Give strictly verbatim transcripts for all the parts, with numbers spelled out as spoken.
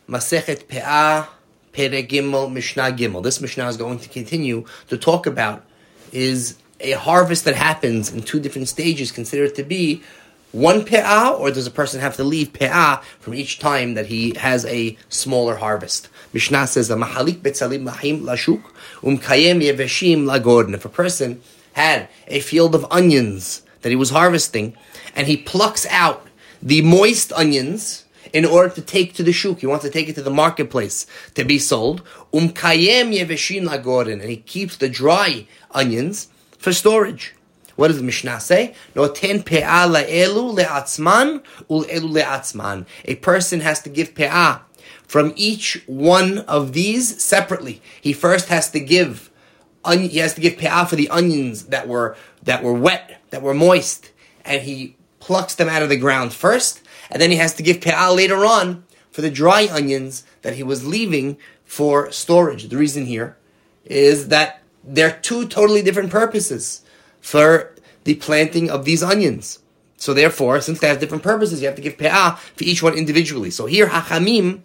Masechet Pe'ah, Perek Gimel, Mishnah Gimel. This Mishnah is going to continue to talk about is a harvest that happens in two different stages considered to be one Pe'ah, or does a person have to leave Pe'ah from each time that he has a smaller harvest? Mishnah says, Mahalik betzalim mahim lashuk, umkayem yeveshim lagordin. If a person had a field of onions that he was harvesting, and he plucks out the moist onions in order to take to the shuk, he wants to take it to the marketplace to be sold, umkayem yeveshim lagordin, and he keeps the dry onions for storage. What does the Mishnah say? No ten pe'ah la'elu le'atzman ul'elu le'atzman. A person has to give pe'ah from each one of these separately. He first has to give on, he has to give pe'ah for the onions that were that were wet, that were moist, and he plucks them out of the ground first, and then he has to give pe'ah later on for the dry onions that he was leaving for storage. The reason here is that they're two totally different purposes for the planting of these onions. So therefore, since they have different purposes, you have to give pe'ah for each one individually. So here, Hachamim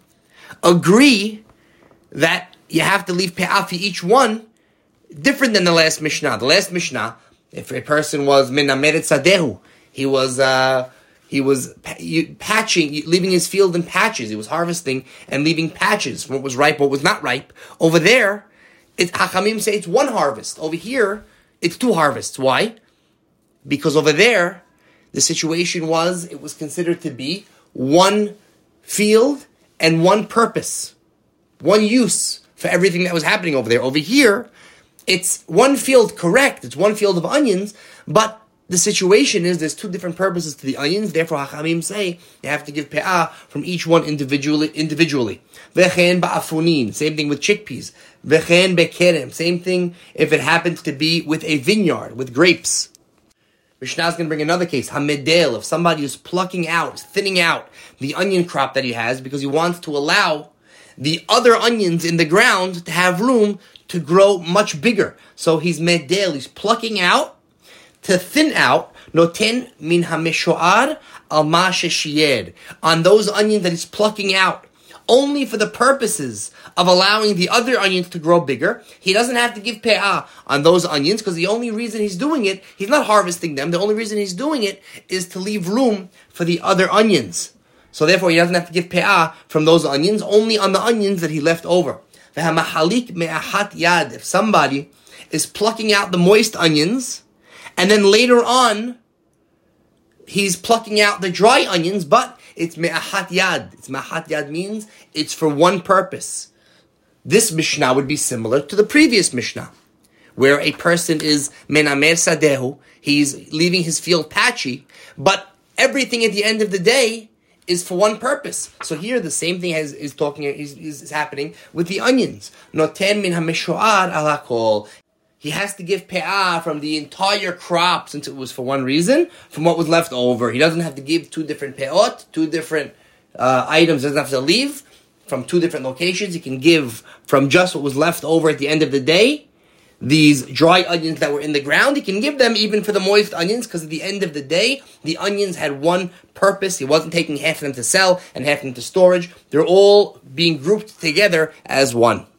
agree that you have to leave pe'ah for each one, different than the last Mishnah. The last Mishnah, if a person was min ameret sadehu, he was uh, he was patching, leaving his field in patches. He was harvesting and leaving patches, what was ripe, what was not ripe. Over there, it, Hachamim say it's one harvest. Over here, it's two harvests. Why? Because over there, the situation was, it was considered to be one field and one purpose, one use for everything that was happening over there. Over here, it's one field, correct, it's one field of onions, but the situation is there's two different purposes to the onions, therefore Hachamim say you have to give pe'ah from each one individually. individually. V'chen ba'afunin, same thing with chickpeas. V'chen bekerem, same thing if it happens to be with a vineyard, with grapes. Mishnah is going to bring another case, hamedel, if somebody is plucking out, thinning out the onion crop that he has because he wants to allow the other onions in the ground to have room to grow much bigger. So he's medel, he's plucking out to thin out, noten min hameshoar al ma sheshiyed, on those onions that he's plucking out, only for the purposes of allowing the other onions to grow bigger. He doesn't have to give pe'ah on those onions because the only reason he's doing it, he's not harvesting them, the only reason he's doing it is to leave room for the other onions. So therefore he doesn't have to give pe'ah from those onions, only on the onions that he left over. If somebody is plucking out the moist onions, and then later on, he's plucking out the dry onions, but it's me'ahat yad. It's me'ahat yad means it's for one purpose. This Mishnah would be similar to the previous Mishnah, where a person is menamer sadehu, he's leaving his field patchy, but everything at the end of the day is for one purpose. So here the same thing is, is talking is, is, is happening with the onions. Noten min hameshoar al hakol. He has to give pe'ah from the entire crop, since it was for one reason, from what was left over. He doesn't have to give two different pe'ot, two different uh, items. He doesn't have to leave from two different locations. He can give from just what was left over at the end of the day. These dry onions that were in the ground, he can give them even for the moist onions, because at the end of the day, the onions had one purpose. He wasn't taking half of them to sell and half of them to storage. They're all being grouped together as one.